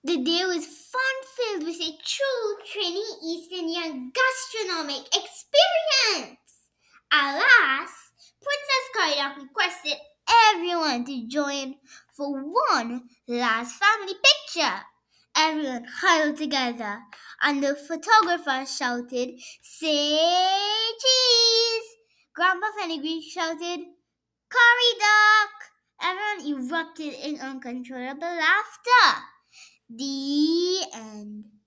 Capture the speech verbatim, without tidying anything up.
The day was fun-filled with a true Trini Eastern Young gastronomic experience. Alas, Princess Kayak requested everyone to join for one last family picture. Everyone huddled together, and the photographer shouted, "Say cheese!" Grandpa Fenugreek shouted, "Curry duck!" Everyone erupted in uncontrollable laughter. The end.